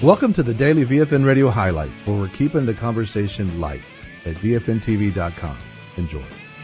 Welcome to the Daily VFN Radio Highlights, where we're keeping the conversation light at VFNTV.com. Enjoy.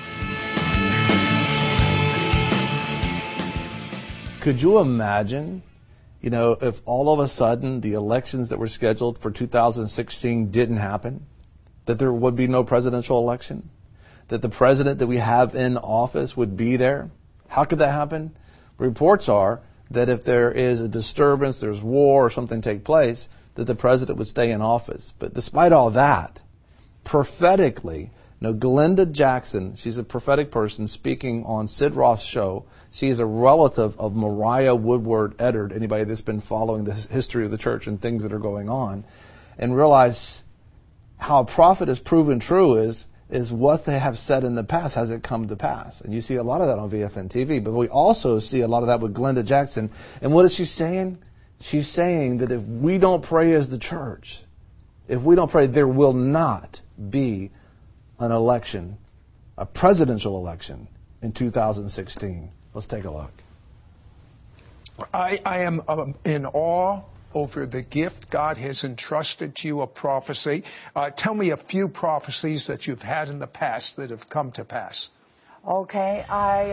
Could you imagine, if all of a sudden the elections that were scheduled for 2016 didn't happen? That there would be no presidential election? That the president that we have in office would be there? How could that happen? Reports are that if there is a disturbance, there's war or something take place, that the president would stay in office. But despite all that, prophetically, Glenda Jackson, she's a prophetic person speaking on Sid Roth's show. She is a relative of Mariah Woodward Eddard, anybody that's been following the history of the church and things that are going on, and realize how a prophet is proven true is what they have said in the past, has it come to pass. And you see a lot of that on VFN TV, but we also see a lot of that with Glenda Jackson. And what is she saying? She's saying that if we don't pray as the church, if we don't pray, there will not be an election, a presidential election in 2016. Let's take a look. I am in awe over the gift God has entrusted to you, a prophecy. Tell me a few prophecies that you've had in the past that have come to pass. Okay,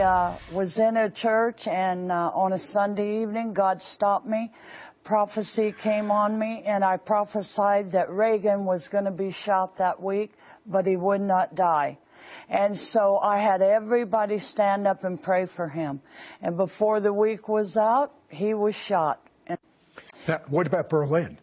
I was in a church, and on a Sunday evening, God stopped me. Prophecy came on me, and I prophesied that Reagan was going to be shot that week, but he would not die. And so I had everybody stand up and pray for him. And before the week was out, he was shot. Now, what about Berlin?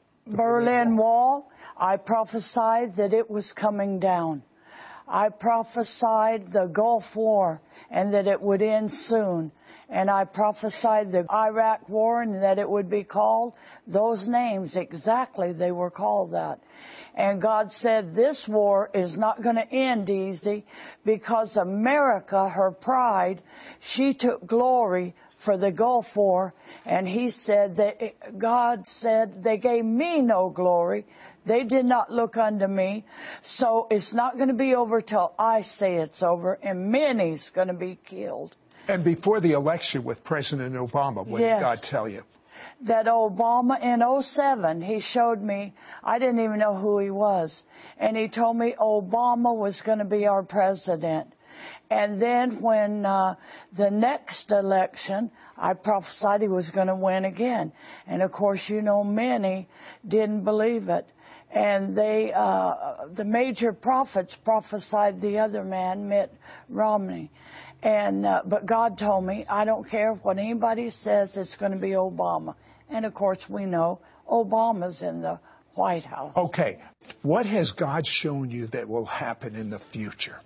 Berlin Wall, I prophesied that it was coming down. I prophesied the Gulf War and that it would end soon. And I prophesied the Iraq War and that it would be called those names. Exactly, they were called that. And God said, this war is not going to end easy because America, her pride, she took glory for the Gulf War. And he said that God said they gave me no glory. They did not look unto me. So it's not going to be over till I say it's over, and many's going to be killed. And before the election with President Obama, what did God tell you? That Obama in 2007, he showed me, I didn't even know who he was. And he told me Obama was going to be our president. And then when the next election, I prophesied he was going to win again. And of course, many didn't believe it. And they, the major prophets prophesied the other man, Mitt Romney. And but God told me, I don't care what anybody says, it's going to be Obama. And of course, we know Obama's in the White House. Okay. What has God shown you that will happen in the future?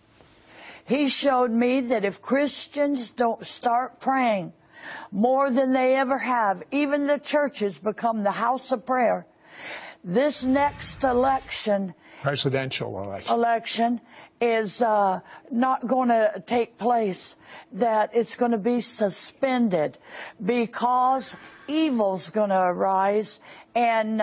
He showed me that if Christians don't start praying more than they ever have, even the churches become the house of prayer. This next election, presidential election is not going to take place, that it's going to be suspended because evil's going to arise and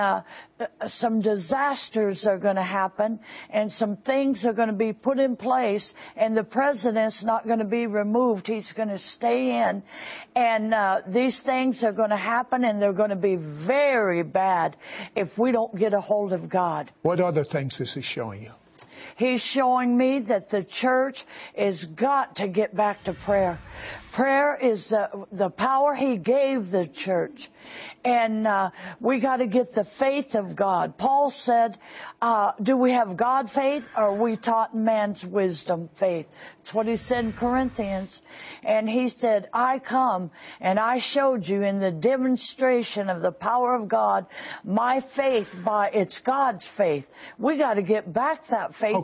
some disasters are going to happen and some things are going to be put in place, and the president's not going to be removed. He's going to stay in, and these things are going to happen, and they're going to be very bad if we don't get a hold of God. What other things is he showing you? He's showing me that the church has got to get back to prayer. Prayer is the power he gave the church. And we got to get the faith of God. Paul said, do we have God faith, or are we taught man's wisdom faith? That's what he said in Corinthians. And he said, I come and I showed you in the demonstration of the power of God, my faith it's God's faith. We got to get back that faith.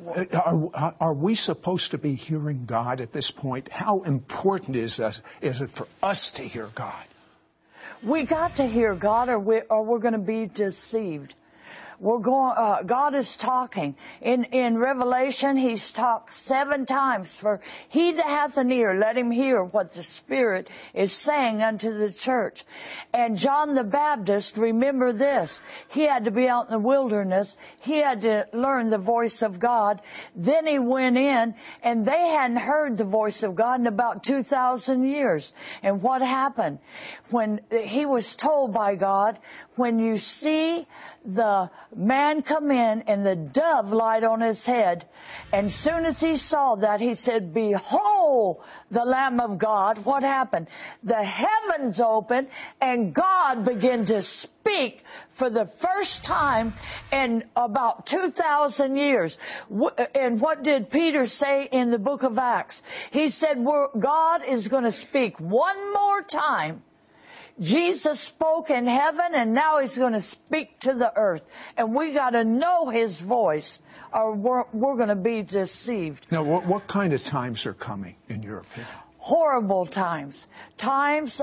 Are we supposed to be hearing God at this point? How important is it for us to hear God? We got to hear God, or we're going to be deceived. God is talking. In Revelation, he's talked 7 times. For he that hath an ear, let him hear what the Spirit is saying unto the church. And John the Baptist, remember this, he had to be out in the wilderness. He had to learn the voice of God. Then he went in, and they hadn't heard the voice of God in about 2,000 years. And what happened? When he was told by God, when you see the man come in and the dove light on his head, and soon as he saw that, he said, behold the Lamb of God. What happened? The heavens opened, and God began to speak for the first time in about 2,000 years. And what did Peter say in the book of Acts? He said, God is going to speak one more time. Jesus spoke in heaven, and now he's going to speak to the earth. And we got to know his voice, or we're going to be deceived. Now, what kind of times are coming, in your opinion? Horrible times. Times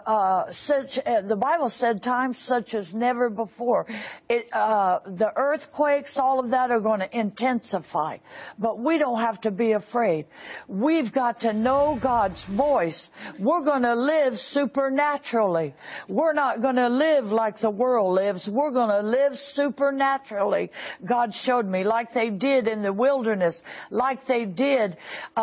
the Bible said times such as never before. The earthquakes, all of that are going to intensify. But we don't have to be afraid. We've got to know God's voice. We're going to live supernaturally. We're not going to live like the world lives. We're going to live supernaturally. God showed me, like they did in the wilderness, like they did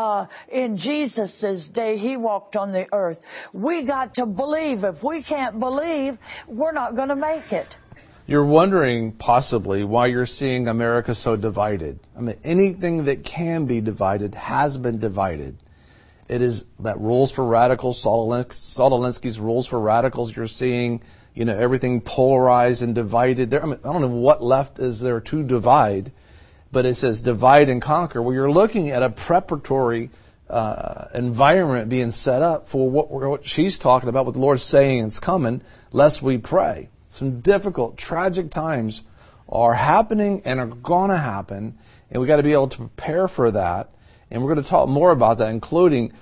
in Jesus' day. He walked on the earth. We got to believe. If we can't believe, we're not going to make it. You're wondering possibly why you're seeing America so divided. I mean, anything that can be divided has been divided. It is that Rules for Radicals, Saul Alinsky's Rules for Radicals. You're seeing, everything polarized and divided. There, I don't know what left is there to divide, but it says divide and conquer. Well, you're looking at a preparatory environment being set up for what she's talking about, what the Lord's saying is coming, lest we pray. Some difficult, tragic times are happening and are going to happen, and we got to be able to prepare for that. And we're going to talk more about that, including,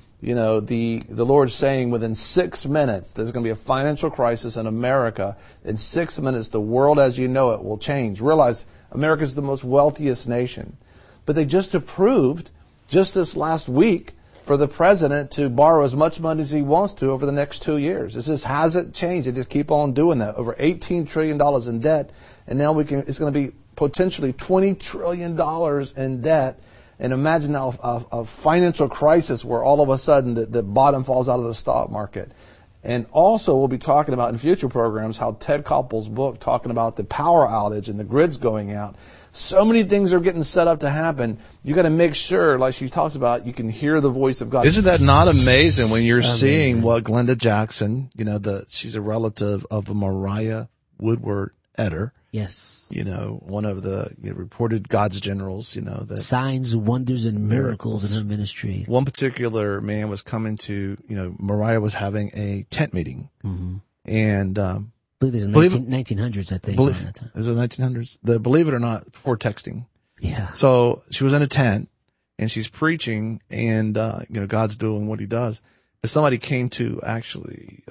the Lord saying within 6 minutes there's going to be a financial crisis in America. In 6 minutes, the world as you know it will change. Realize America is the most wealthiest nation, but they just approved just this last week for the president to borrow as much money as he wants to over the next 2 years. This just hasn't changed. They just keep on doing that. Over $18 trillion in debt, and now it's going to be potentially $20 trillion in debt. And imagine now a financial crisis where all of a sudden the bottom falls out of the stock market. And also we'll be talking about in future programs how Ted Koppel's book talking about the power outage and the grids going out. So many things are getting set up to happen. You got to make sure, like she talks about, you can hear the voice of God. Isn't that not amazing when you're seeing what Glenda Jackson, she's a relative of Mariah Woodward Eder. Yes. One of the reported God's generals, that signs, wonders, and miracles in her ministry. One particular man was coming to, Mariah was having a tent meeting. Mm-hmm. And, I believe it was 1900s, I think. Is it 1900s? Believe it or not, before texting. Yeah. So she was in a tent and she's preaching and, God's doing what he does. But somebody came to actually,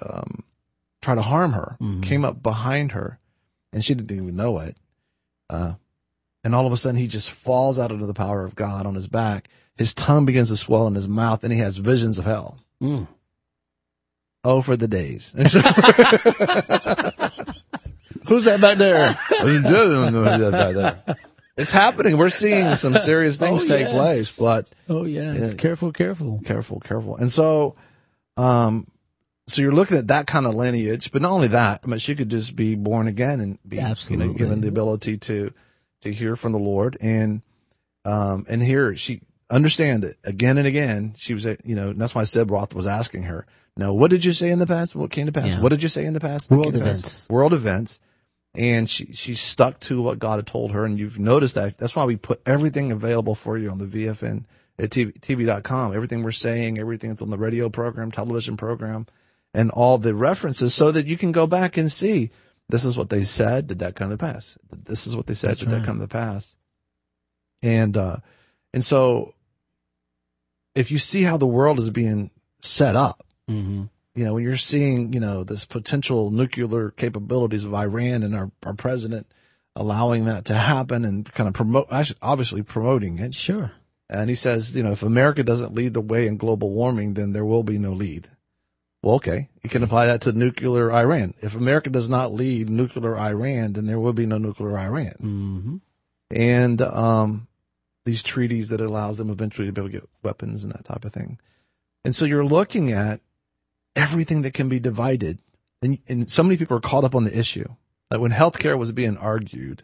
try to harm her, came up behind her and she didn't even know it. And all of a sudden he just falls out into the power of God on his back. His tongue begins to swell in his mouth and he has visions of hell. Mm. Oh, for the days. Who's that back there? It's happening. We're seeing some serious things take place. But yes. Careful. And so, so you're looking at that kind of lineage. But not only that, she could just be born again and be given the ability to hear from the Lord and hear. She understand it again and again. She was, that's why Seb Roth was asking her. Now, what did you say in the past? What came to pass? Yeah. What did you say in the past? World events. World events. And she stuck to what God had told her. And you've noticed that. That's why we put everything available for you on the VFN at TV.com. Everything we're saying, everything that's on the radio program, television program, and all the references so that you can go back and see this is what they said. Did that come to pass? This is what they said. Did that come to pass? And so if you see how the world is being set up, when you're seeing, this potential nuclear capabilities of Iran and our president allowing that to happen and kind of obviously promoting it. Sure. And he says, if America doesn't lead the way in global warming, then there will be no lead. Well, okay. You can apply that to nuclear Iran. If America does not lead nuclear Iran, then there will be no nuclear Iran. Mm-hmm. And these treaties that allows them eventually to be able to get weapons and that type of thing. And so you're looking at everything that can be divided. And so many people are caught up on the issue. Like when healthcare was being argued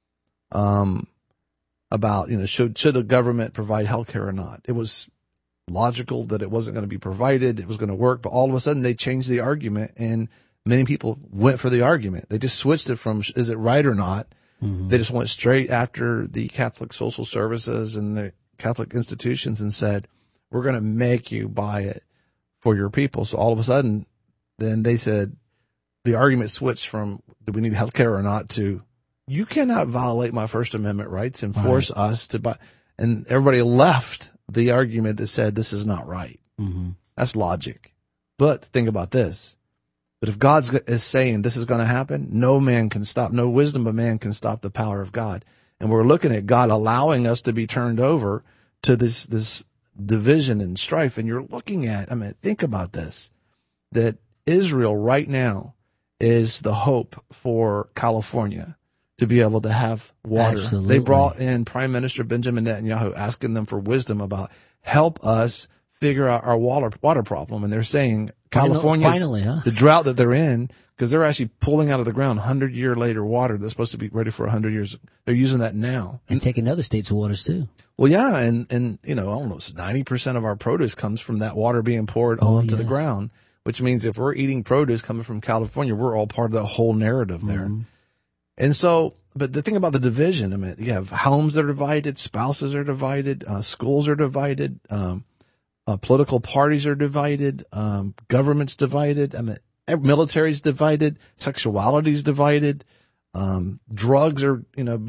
about, should the government provide healthcare or not? It was logical that it wasn't going to be provided. It was going to work. But all of a sudden they changed the argument, and many people went for the argument. They just switched it from is it right or not? Mm-hmm. They just went straight after the Catholic social services and the Catholic institutions and said, we're going to make you buy it for your people. So all of a sudden, then they said the argument switched from do we need health care or not to you cannot violate my First Amendment rights and force us to buy. And everybody left the argument that said this is not right. Mm-hmm. That's logic. But think about this. But if God is saying this is going to happen, no man can stop, no wisdom of man can stop the power of God. And we're looking at God allowing us to be turned over to this division and strife. And you're looking at, think about this, that Israel right now is the hope for California to be able to have water. Absolutely. They brought in Prime Minister Benjamin Netanyahu asking them for wisdom about help us figure out our water problem. And they're saying California, the drought that they're in, because they're actually pulling out of the ground 100-year later water that's supposed to be ready for 100 years. They're using that now. And taking other states' waters too. Well, yeah. And I don't know, 90% of our produce comes from that water being poured onto the ground, which means if we're eating produce coming from California, we're all part of the whole narrative there. Mm-hmm. And so, but the thing about the division, you have homes that are divided, spouses are divided, schools are divided, political parties are divided, government's divided, military's divided, sexuality's divided, drugs are,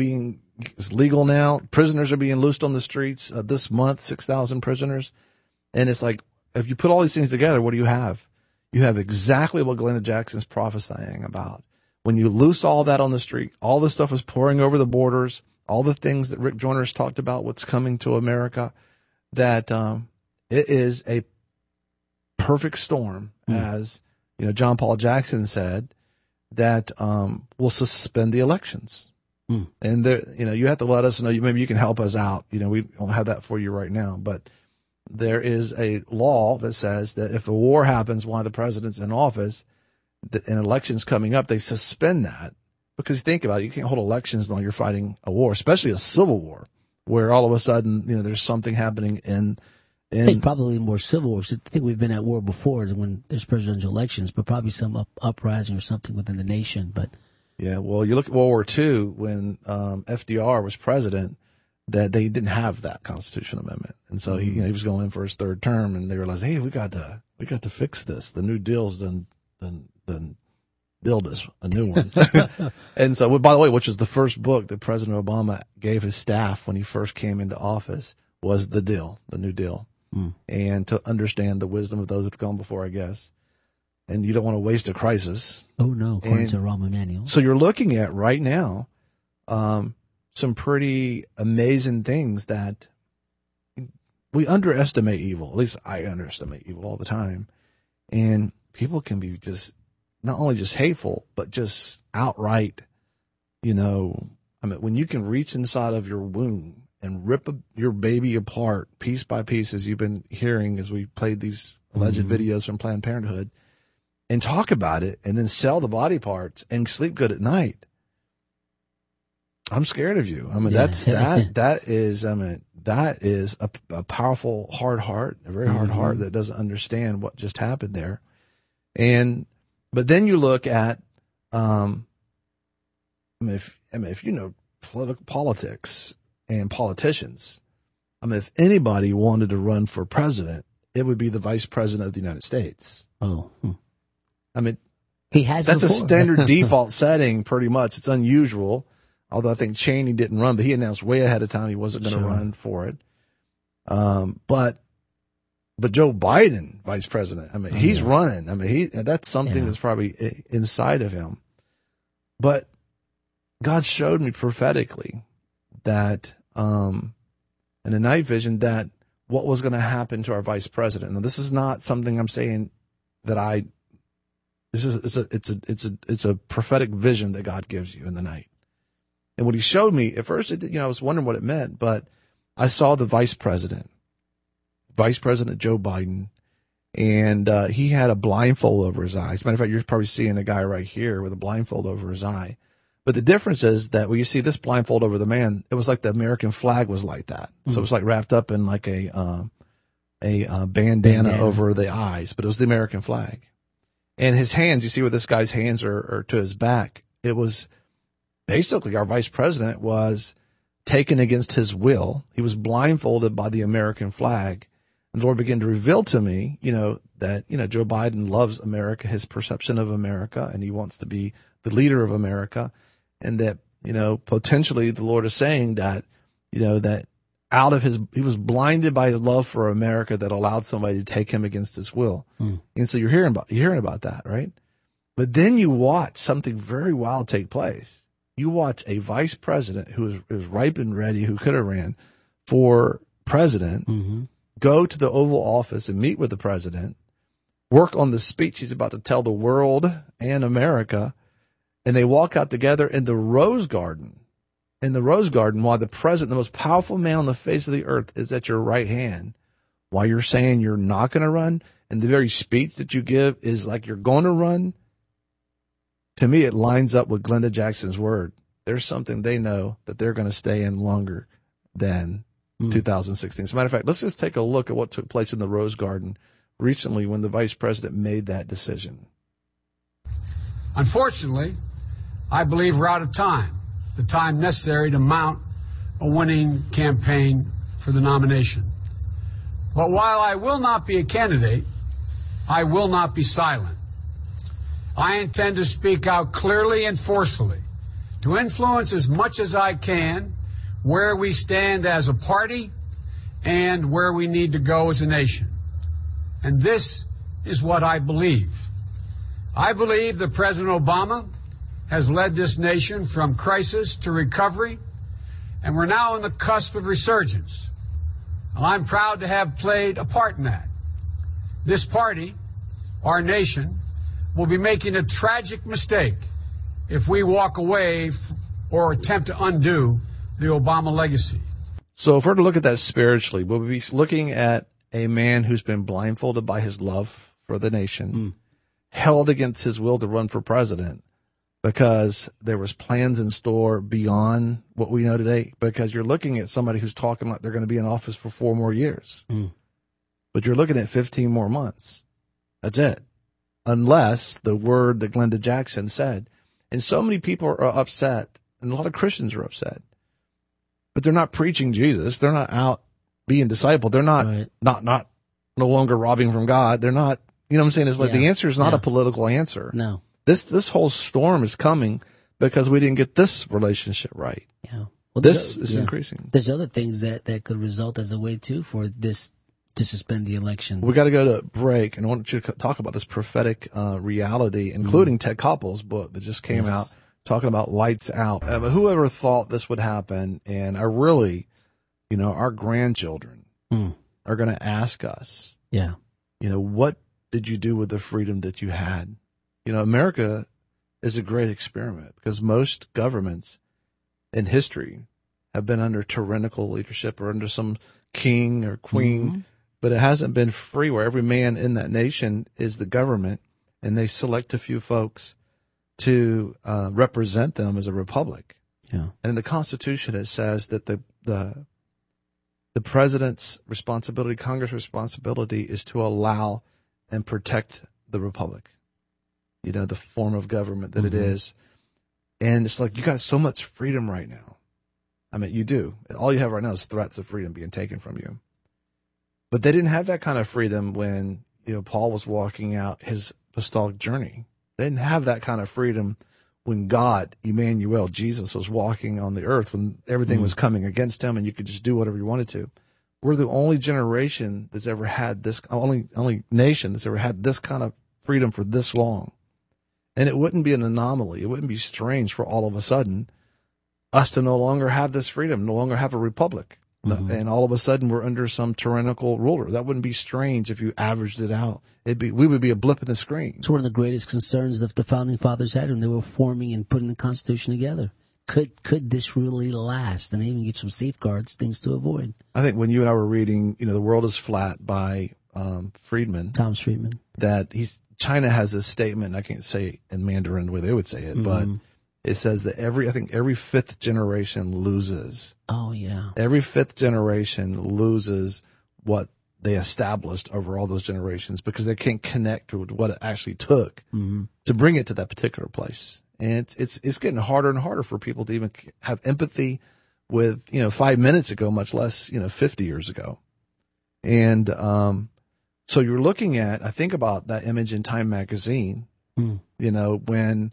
it's legal now. Prisoners are being loosed on the streets this month, 6,000 prisoners. And it's like, if you put all these things together, what do you have? You have exactly what Glenda Jackson's prophesying about. When you loose all that on the street, all this stuff is pouring over the borders, all the things that Rick Joyner's talked about, what's coming to America, that it is a perfect storm, as John Paul Jackson said, that will suspend the elections. And there, you have to let us know. Maybe you can help us out. We don't have that for you right now, but there is a law that says that if the war happens while the president's in office, and elections coming up, they suspend that, because think about it, you can't hold elections while you're fighting a war, especially a civil war, where all of a sudden, there's something happening in I think probably more civil wars. I think we've been at war before when there's presidential elections, but probably some uprising or something within the nation. But yeah, well, you look at World War II when FDR was president, that they didn't have that constitutional amendment, and so he was going in for his third term, and they realized, hey, we got to fix this. The New Deal's done build us a new one. And so, by the way, which is the first book that President Obama gave his staff when he first came into office, was The New Deal. And to understand the wisdom of those that have gone before, I guess. And you don't want to waste a crisis. Oh, no, according to Rahm Emanuel. So you're looking at right now some pretty amazing things that we underestimate evil. At least I underestimate evil all the time. And people can be just not only just hateful, but just outright, when you can reach inside of your womb and rip your baby apart piece by piece, as you've been hearing as we played these alleged videos from Planned Parenthood, and talk about it and then sell the body parts and sleep good at night. I'm scared of you. That is a powerful, hard heart, a very hard heart that doesn't understand what just happened there. But then you look at, if you know politics and politicians, if anybody wanted to run for president, it would be the vice president of the United States. Oh, he has. That's a standard default setting, pretty much. It's unusual, although I think Cheney didn't run, but he announced way ahead of time he wasn't going to run for it. But Joe Biden, vice president, he's running. That's something that's probably inside of him. But God showed me prophetically that in a night vision that what was going to happen to our vice president. Now, this is not something I'm saying that it's a prophetic vision that God gives you in the night. And what he showed me at first, I was wondering what it meant, but I saw the Vice President Joe Biden, and he had a blindfold over his eye. As a matter of fact, you're probably seeing a guy right here with a blindfold over his eye. But the difference is that when you see this blindfold over the man, it was like the American flag was like that. Mm-hmm. So it was like wrapped up in like a bandana over the eyes, but it was the American flag. And his hands, you see where this guy's hands are to his back. It was basically our vice president was taken against his will. He was blindfolded by the American flag. And the Lord began to reveal to me, that, Joe Biden loves America, his perception of America, and he wants to be the leader of America. And that, potentially the Lord is saying that, that he was blinded by his love for America that allowed somebody to take him against his will. Mm. And so you're hearing about that, right? But then you watch something very wild take place. You watch a vice president who is ripe and ready, who could have ran for president, mm-hmm. go to the Oval Office and meet with the president, work on the speech he's about to tell the world and America, and they walk out together in the Rose Garden. In the Rose Garden, while the president, the most powerful man on the face of the earth, is at your right hand, while you're saying you're not going to run, and the very speech that you give is like you're going to run. To me, it lines up with Glenda Jackson's word. There's something they know that they're going to stay in longer than 2016. As a matter of fact, let's just take a look at what took place in the Rose Garden recently when the vice president made that decision. Unfortunately, I believe we're out of time, the time necessary to mount a winning campaign for the nomination. But while I will not be a candidate, I will not be silent. I intend to speak out clearly and forcefully to influence as much as I can where we stand as a party and where we need to go as a nation. And this is what I believe. I believe that President Obama has led this nation from crisis to recovery, and we're now on the cusp of resurgence. And I'm proud to have played a part in that. This party, our nation, will be making a tragic mistake if we walk away or attempt to undo the Obama legacy. So if we're to look at that spiritually, we'll be looking at a man who's been blindfolded by his love for the nation, held against his will to run for president because there was plans in store beyond what we know today, because you're looking at somebody who's talking like they're going to be in office for 4 more years. But you're looking at 15 more months. That's it. Unless the word that Glenda Jackson said. And so many people are upset, and a lot of Christians are upset. But they're not preaching Jesus. They're not out being discipled. They're not no longer robbing from God. They're not, you know what I'm saying? It's like the answer is not a political answer. No. This whole storm is coming because we didn't get this relationship right. Yeah. Well, this is increasing. There's other things that could result as a way too for this to suspend the election. We got to go to break, and I want you to talk about this prophetic reality, including Ted Koppel's book that just came out, talking about lights out. Whoever thought this would happen? And I really, our grandchildren are going to ask us, what did you do with the freedom that you had? America is a great experiment because most governments in history have been under tyrannical leadership or under some king or queen, but it hasn't been free where every man in that nation is the government and they select a few folks to represent them as a republic. Yeah. And in the Constitution, it says that the president's responsibility, Congress' responsibility is to allow and protect the republic. The form of government that it is. And it's like, you got so much freedom right now. I mean, you do. All you have right now is threats of freedom being taken from you. But they didn't have that kind of freedom when, Paul was walking out his apostolic journey. They didn't have that kind of freedom when God, Emmanuel, Jesus, was walking on the earth, when everything was coming against him and you could just do whatever you wanted to. We're the only generation that's ever had this, only nation that's ever had this kind of freedom for this long. And it wouldn't be an anomaly. It wouldn't be strange for all of a sudden us to no longer have this freedom, no longer have a republic. Mm-hmm. And all of a sudden we're under some tyrannical ruler. That wouldn't be strange if you averaged it out. We would be a blip in the screen. It's one of the greatest concerns that the founding fathers had when they were forming and putting the Constitution together. Could this really last? And they even give some safeguards, things to avoid. I think when you and I were reading, The World is Flat by Friedman. Thomas Friedman. That China has this statement, I can't say it in Mandarin the way they would say it, but it says that every fifth generation loses. Oh, yeah. Every fifth generation loses what they established over all those generations because they can't connect to what it actually took to bring it to that particular place. And it's getting harder and harder for people to even have empathy with, 5 minutes ago, much less, 50 years ago. And so you're looking at, I think about that image in Time magazine, when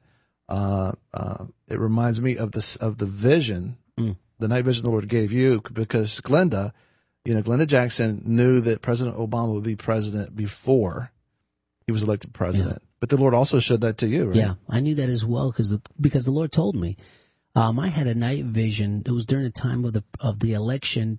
it reminds me of the vision, the night vision the Lord gave you, because Glenda Jackson knew that President Obama would be president before he was elected president. Yeah. But the Lord also showed that to you, right? Yeah, I knew that as well because the Lord told me. I had a night vision. It was during the time of the election,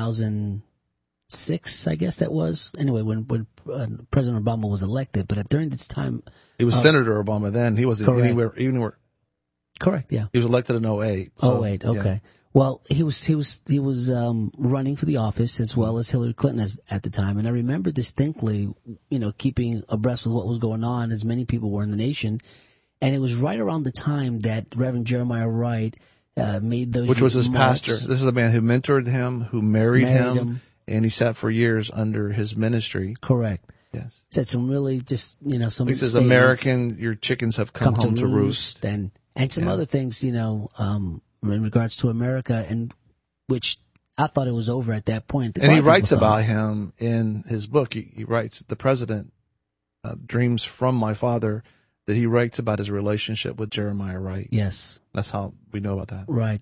2006, I guess that was. Anyway, when President Obama was elected, but during this time, he was Senator Obama then. He wasn't anywhere. Correct. Yeah. He was elected in 2008. So, 2008. Okay. Yeah. Well, he was running for the office as well as Hillary Clinton at the time, and I remember distinctly, keeping abreast with what was going on, as many people were in the nation, and it was right around the time that Reverend Jeremiah Wright made those. Which was his pastor. This is a man who mentored him, who married him, and he sat for years under his ministry. Correct. Yes. Said some really some. He says, "American, your chickens have come home to roost," and some other things, in regards to America, and which I thought it was over at that point. And he writes about him in his book. He writes, "The President Dreams from My Father," that he writes about his relationship with Jeremiah Wright. Yes. That's how we know about that. Right.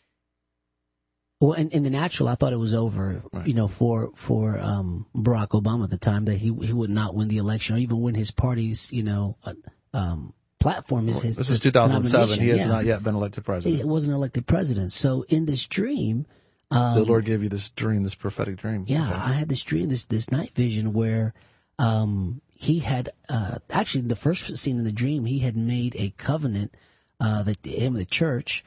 Well, in the natural, I thought it was over, right. For Barack Obama at the time, that he would not win the election or even win his party's, platform is his. This is 2007. He has not yet been elected president. He wasn't elected president. So in this dream, the Lord gave you this dream, this prophetic dream. Yeah, okay. I had this dream, this night vision where he had actually the first scene in the dream, he had made a covenant that him and the church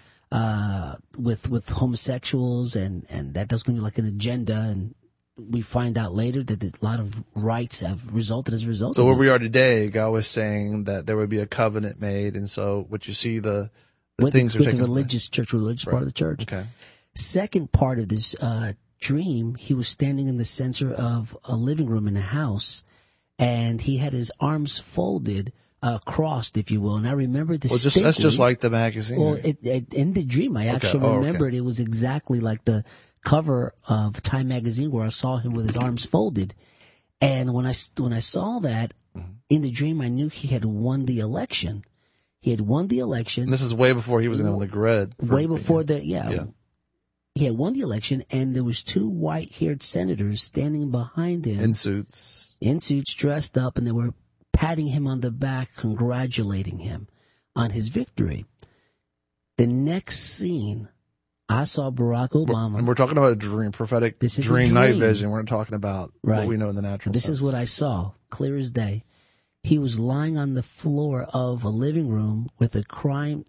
with homosexuals, and that was going to be like an agenda, and we find out later that a lot of rights have resulted as a result. So where we are today, God was saying that there would be a covenant made, and so what you see the things are taking with the religious part of the church. Okay. Second part of this dream, he was standing in the center of a living room in a house, and he had his arms folded, crossed, if you will. And I remember distinctly. That's just like the magazine. Well, in the dream, I actually remembered it was exactly like the cover of Time magazine where I saw him with his arms folded. And when I saw that in the dream, I knew he had won the election. He had won the election. And this is way before he was on the grid. Way before that, yeah. He had won the election, and there was two white-haired senators standing behind him. In suits, dressed up, and they were patting him on the back, congratulating him on his victory. The next scene, I saw Barack Obama. And we're talking about a dream, prophetic dream, night vision. We're not talking about what we know in the natural sense. This is what I saw, clear as day. He was lying on the floor of a living room with the crime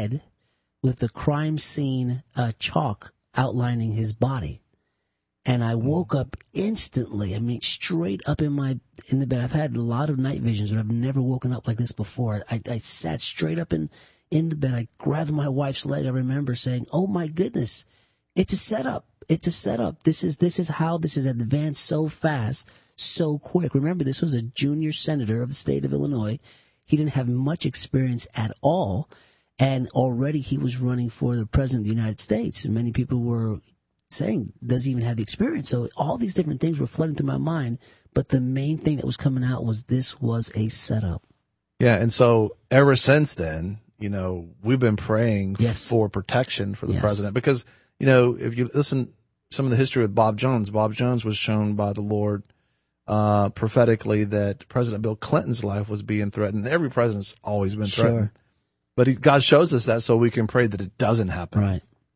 scene chalk outlining his body. And I woke up instantly. I mean, straight up in the bed. I've had a lot of night visions, but I've never woken up like this before. I sat straight up in the bed. I grabbed my wife's leg. I remember saying, "Oh my goodness, it's a setup. It's a setup. This is how this has advanced so fast, so quick." Remember, this was a junior senator of the state of Illinois. He didn't have much experience at all, and already he was running for the president of the United States. And many people were saying, does he even have the experience? So all these different things were flooding through my mind, but the main thing that was coming out was this was a setup. Yeah, and so ever since then, we've been praying for protection for the president, because, if you listen some of the history with Bob Jones was shown by the Lord prophetically that President Bill Clinton's life was being threatened. Every president's always been threatened. Sure. But God shows us that so we can pray that it doesn't happen. Right.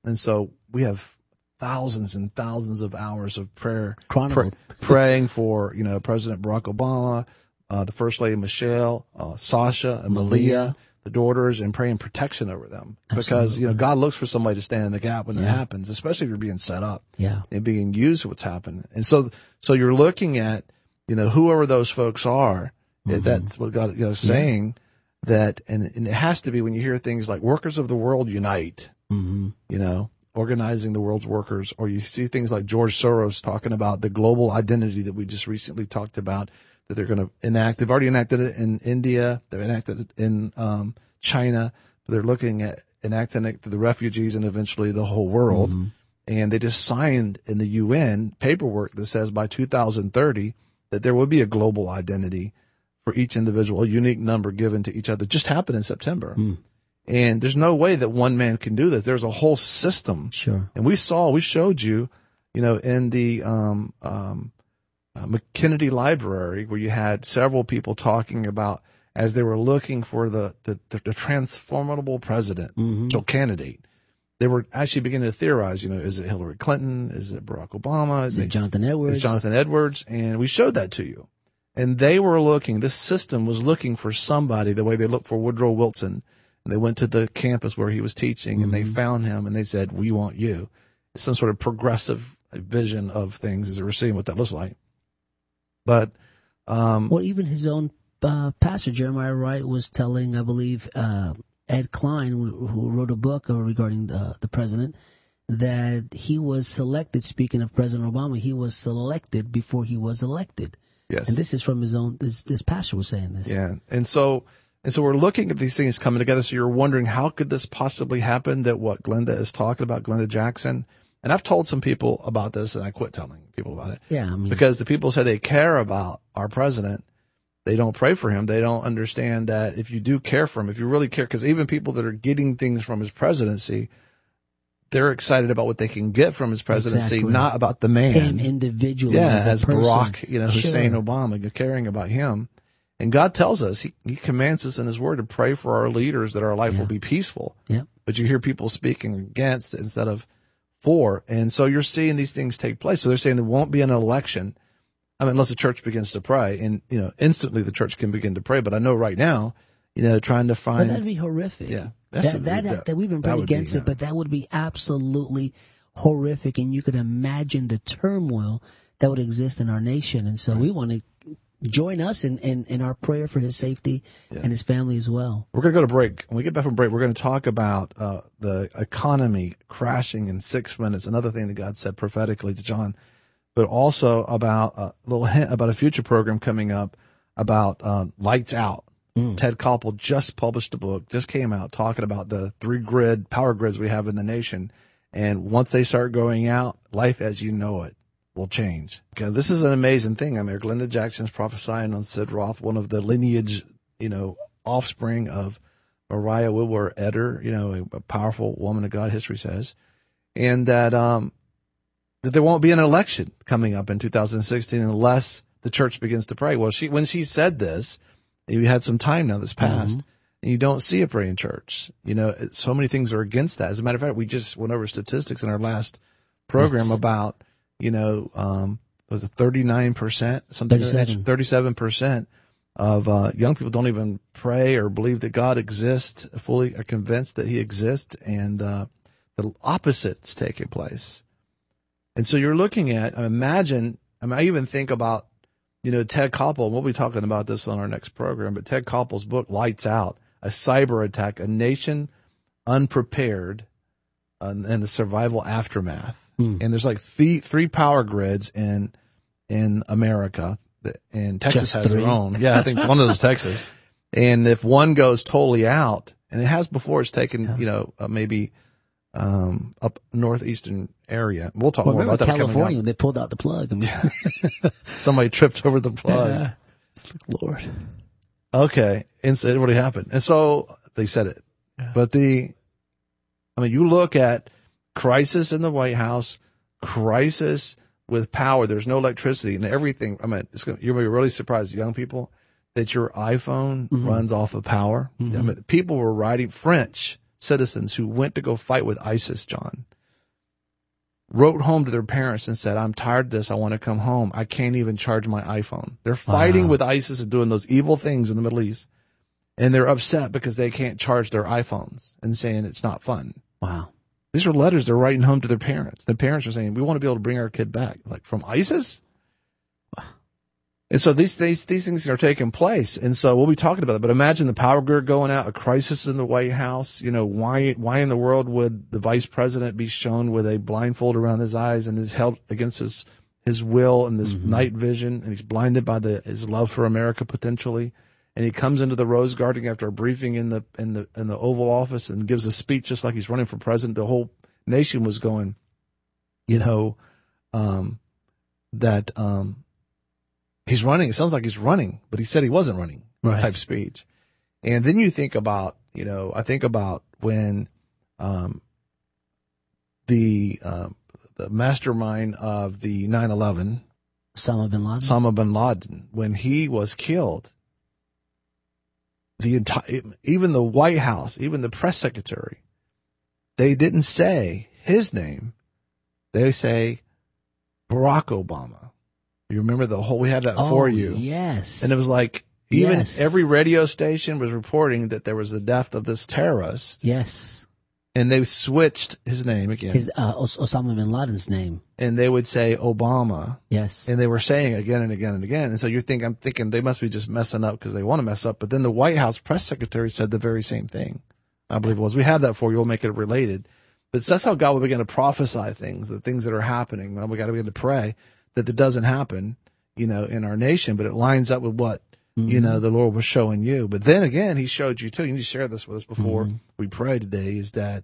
And so we have thousands and thousands of hours of prayer, Chronicled. praying for, President Barack Obama, the First Lady Michelle, Sasha and Malia, the daughters, and praying protection over them. Because, God looks for somebody to stand in the gap when that happens, especially if you're being set up and being used for what's happened. And so you're looking at, whoever those folks are, that's what God, saying that, and it has to be when you hear things like workers of the world unite, organizing the world's workers, or you see things like George Soros talking about the global identity that we just recently talked about, that they're going to enact. They've already enacted it in India. They've enacted it in China. But they're looking at enacting it to the refugees and eventually the whole world. And they just signed in the UN paperwork that says by 2030 that there will be a global identity for each individual, a unique number given to each other. It just happened in September. And there's no way that one man can do this. There's a whole system. Sure. And we showed you, in the McKennedy Library, where you had several people talking about, as they were looking for the transformable presidential candidate, they were actually beginning to theorize, is it Hillary Clinton? Is it Barack Obama? Is it Jonathan Edwards? Is Jonathan Edwards? And we showed that to you. And they were looking, this system was looking for somebody the way they looked for Woodrow Wilson. And they went to the campus where he was teaching, and they found him, and they said, we want you. It's some sort of progressive vision of things as we're seeing what that looks like. But well, even his own pastor, Jeremiah Wright, was telling, I believe, Ed Klein, who wrote a book regarding the president, that he was selected, speaking of President Obama, he was selected before he was elected. Yes. And this is from his own, this pastor was saying this. Yeah. And so we're looking at these things coming together. So you're wondering, how could this possibly happen, that what Glenda is talking about, Glenda Jackson? And I've told some people about this, and I quit telling people about it. Yeah, because the people say they care about our president, they don't pray for him. They don't understand that if you do care for him, if you really care, because even people that are getting things from his presidency, they're excited about what they can get from his presidency, not about the man. Him individually. Yeah, as a person. Barack, Hussein Obama, you're caring about him. And God tells us, he commands us in his word to pray for our leaders that our life will be peaceful. Yeah. But you hear people speaking against instead of for. And so you're seeing these things take place. So they're saying there won't be an election, unless the church begins to pray. And, instantly the church can begin to pray. But I know right now, trying to find. But that'd be horrific. Yeah. That we've been praying against it, but that would be absolutely horrific. And you could imagine the turmoil that would exist in our nation. And so we want to join us in our prayer for his safety and his family as well. We're going to go to break. When we get back from break, we're going to talk about the economy crashing in 6 minutes, another thing that God said prophetically to John, but also about a little hint about a future program coming up about Lights Out. Ted Koppel just published a book, just came out, talking about the 3 power grids we have in the nation. And once they start going out, life as you know it will change. Okay, this is an amazing thing. Glenda Jackson's prophesying on Sid Roth, one of the lineage, offspring of Mariah Wilbur Eder, a powerful woman of God, history says. And that there won't be an election coming up in 2016 unless the church begins to pray. Well, when she said this, you had some time now that's passed, and you don't see a praying church. So many things are against that. As a matter of fact, we just went over statistics in our last program about, was it 39%? 37% of young people don't even pray or believe that God exists, fully are convinced that he exists, and the opposite's taking place. And so you're looking at, I even think about, Ted Koppel, and we'll be talking about this on our next program, but Ted Koppel's book, Lights Out, a cyber attack, a nation unprepared, and the survival aftermath. And there's like three power grids in America, and Texas has their own. Yeah, I think one of those Texas. And if one goes totally out, and it has before, it's taken, maybe up northeastern area. We'll talk more about that. California, they pulled out the plug. Somebody tripped over the plug. Yeah. It's like, Lord. Okay. And so it already happened. And so they said it. Yeah. But you look at crisis in the White House, crisis with power. There's no electricity and everything. You're going to be really surprised, young people, that your iPhone runs off of power. People were writing, French citizens who went to go fight with ISIS, John, wrote home to their parents and said, I'm tired of this. I want to come home. I can't even charge my iPhone. They're fighting with ISIS and doing those evil things in the Middle East. And they're upset because they can't charge their iPhones and saying it's not fun. Wow. These are letters they're writing home to their parents. The parents are saying, we want to be able to bring our kid back. Like, from ISIS? Wow. And so these things are taking place. And so we'll be talking about it. But imagine the power grid going out, a crisis in the White House. You know, why in the world would the vice president be shown with a blindfold around his eyes and is held against his will and this night vision, and he's blinded by his love for America potentially? And he comes into the Rose Garden after a briefing in the Oval Office and gives a speech just like he's running for president. The whole nation was going, you know, that he's running. It sounds like he's running, but he said he wasn't running. Right. Type speech. And then you think about, you know, I think about when the mastermind of the 9/11, Osama bin Laden, when he was killed. Even the White House, even the press secretary, they didn't say his name. They say Barack Obama. You remember we had that for you. Yes. And it was like, even every radio station was reporting that there was the death of this terrorist. Yes. And they switched his name again. Osama bin Laden's name. And they would say Obama. Yes. And they were saying it again and again and again. And so I'm thinking they must be just messing up because they want to mess up. But then the White House press secretary said the very same thing. I believe it was. We have that for you. We'll make it related. But that's how God will begin to prophesy things, the things that are happening. Well, we got to begin to pray that it doesn't happen, you know, in our nation, but it lines up with what, you know, the Lord was showing you. But then again, he showed you too. You need to share this with us before we pray today, is that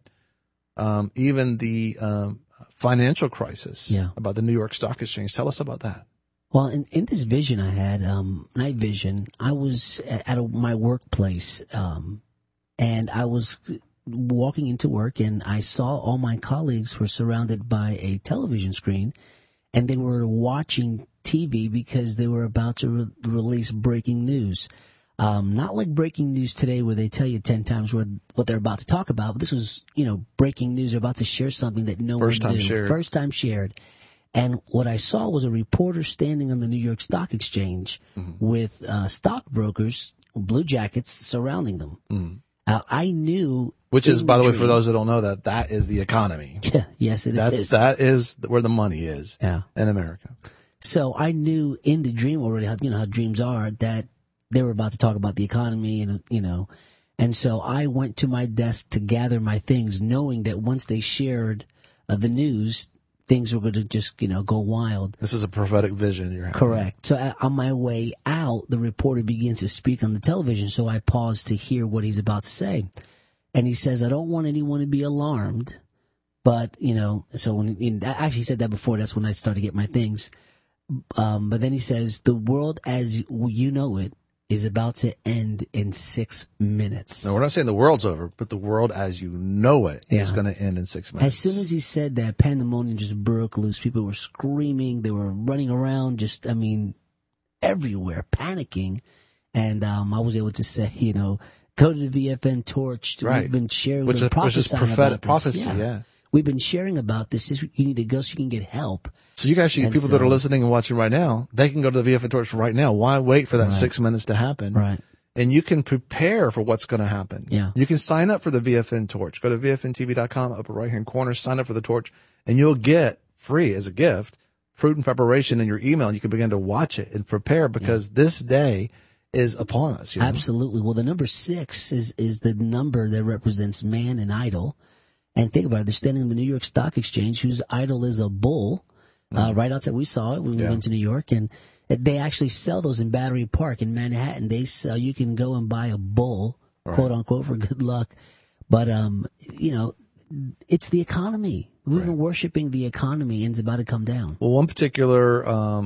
even the financial crisis about the New York Stock Exchange. Tell us about that. Well, in this vision I had, night vision, I was at my workplace, and I was walking into work, and I saw all my colleagues were surrounded by a television screen, and they were watching TV because they were about to release breaking news. Not like breaking news today where they tell you 10 times what they're about to talk about, but this was, you know, breaking news. They're about to share something that no one knew. First time shared. And what I saw was a reporter standing on the New York Stock Exchange with stockbrokers, blue jackets, surrounding them. I knew... Which is, by the way, for those that don't know, that is the economy. Yeah, yes, it is. That is where the money is in America. So I knew in the dream already, how dreams are, that they were about to talk about the economy, and, you know. And so I went to my desk to gather my things, knowing that once they shared the news, things were going to just, you know, go wild. This is a prophetic vision you're having. Correct. So on my way out, the reporter begins to speak on the television, so I paused to hear what he's about to say. And he says, I don't want anyone to be alarmed, but, you know, so when I actually said that before, that's when I started to get my things. But then he says, the world as you know it is about to end in 6 minutes. No, we're not saying the world's over, but the world as you know it is going to end in 6 minutes. As soon as he said that, pandemonium just broke loose. People were screaming. They were running around, just, I mean, everywhere, panicking. And I was able to say, you know, go to the VFN Torch. Right. We've been sharing, which is prophetic prophecy, We've been sharing about this. You need to go so you can get help. So you guys, people that are listening and watching right now, they can go to the VFN Torch right now. Why wait for that 6 minutes to happen? Right. And you can prepare for what's going to happen. Yeah. You can sign up for the VFN Torch. Go to VFNTV.com, upper right-hand corner, sign up for the Torch, and you'll get free as a gift fruit and preparation in your email, and you can begin to watch it and prepare because this day is upon us. You know? Absolutely. Well, the number 6 is the number that represents man and idol. And think about it. They're standing in the New York Stock Exchange, whose idol is a bull, right outside. We saw it when we went to New York. And they actually sell those in Battery Park in Manhattan. They sell, you can go and buy a bull, quote unquote, for good luck. But, you know, it's the economy. We've been worshiping the economy, and it's about to come down. Well, one particular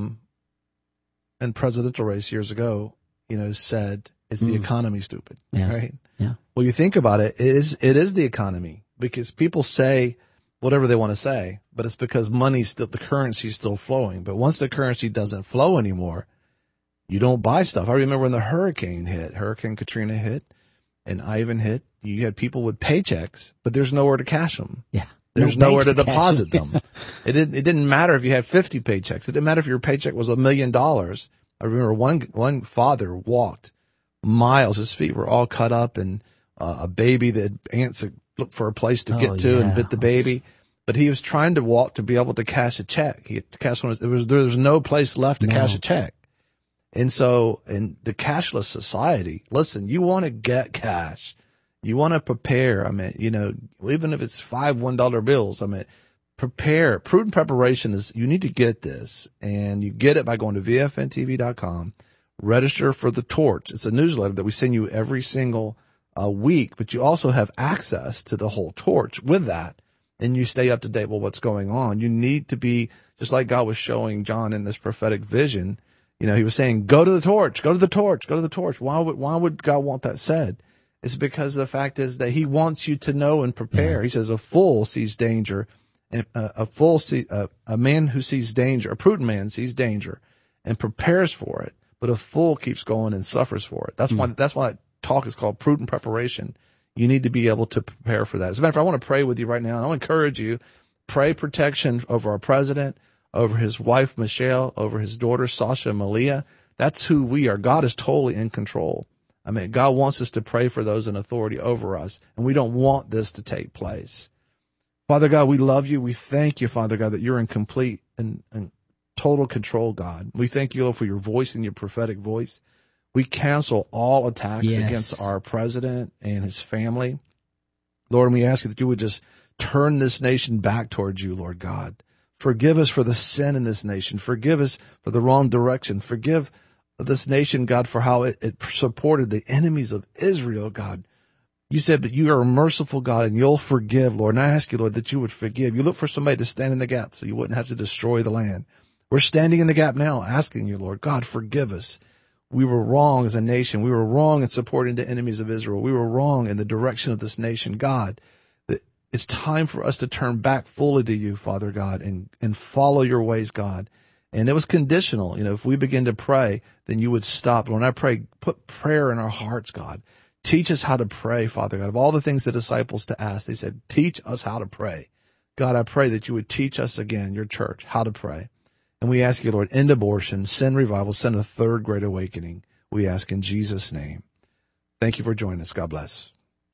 in presidential race years ago, you know, said it's the economy, stupid. Right? Yeah. Well, you think about it, it is the economy. Because people say whatever they want to say, but it's because the currency is still flowing. But once the currency doesn't flow anymore, you don't buy stuff. I remember when the Hurricane Katrina hit, and Ivan hit, you had people with paychecks, but there's nowhere to cash them. Yeah. There's nowhere to deposit them. It didn't matter if you had 50 paychecks. It didn't matter if your paycheck was $1 million. I remember one father walked miles. His feet were all cut up, and a baby that ants looked for a place to get to and bit the baby. But he was trying to walk to be able to cash a check. He had to cash there was no place left to cash a check. And so in the cashless society, listen, you want to get cash. You want to prepare. I mean, even if it's $1 bills, prepare. Prudent preparation is, you need to get this, and you get it by going to VFNTV.com, register for the Torch. It's a newsletter that we send you every single week, but you also have access to the whole Torch with that, and you stay up to date with what's going on. You need to be, just like God was showing John in this prophetic vision, he was saying, go to the Torch, go to the Torch, go to the Torch. Why would God want that said? It's because the fact is that he wants you to know and prepare. He says a fool sees danger, and a man who sees danger, a prudent man sees danger and prepares for it, but a fool keeps going and suffers for it. That's why talk is called prudent preparation. You need to be able to prepare for that. As a matter of fact, I want to pray with you right now. I want to encourage you, pray protection over our president, over his wife, Michelle, over his daughter, Sasha Malia. That's who we are. God is totally in control. God wants us to pray for those in authority over us, and we don't want this to take place. Father God, we love you. We thank you, Father God, that you're in complete and total control, God. We thank you, Lord, for your voice and your prophetic voice. We cancel all attacks against our president and his family. Lord, and we ask you that you would just turn this nation back towards you, Lord God. Forgive us for the sin in this nation. Forgive us for the wrong direction. Forgive this nation, God, for how it supported the enemies of Israel, God. You said that you are a merciful God and you'll forgive, Lord. And I ask you, Lord, that you would forgive. You look for somebody to stand in the gap so you wouldn't have to destroy the land. We're standing in the gap now, asking you, Lord, God, forgive us. We were wrong as a nation. We were wrong in supporting the enemies of Israel. We were wrong in the direction of this nation, God. It's time for us to turn back fully to you, Father God, and follow your ways, God. And it was conditional. If we begin to pray, then you would stop. When I pray, put prayer in our hearts, God. Teach us how to pray, Father God. Of all the things the disciples to ask, they said, teach us how to pray. God, I pray that you would teach us again, your church, how to pray. And we ask you, Lord, end abortion, send revival, send a third great awakening. We ask in Jesus' name. Thank you for joining us. God bless.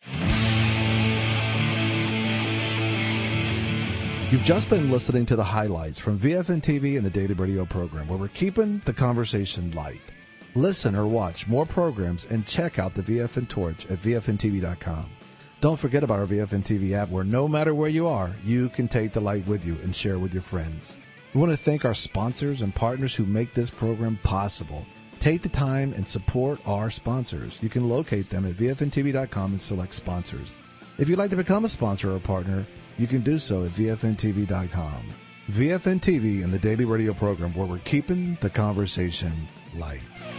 You've just been listening to the highlights from VFN TV and the Daily Radio program, where we're keeping the conversation light. Listen or watch more programs and check out the VFN Torch at VFNTV.com. Don't forget about our VFN TV app, where no matter where you are, you can take the light with you and share with your friends. We want to thank our sponsors and partners who make this program possible. Take the time and support our sponsors. You can locate them at VFNTV.com and select sponsors. If you'd like to become a sponsor or partner, you can do so at VFNTV.com. VFN TV and the Daily Radio program, where we're keeping the conversation light.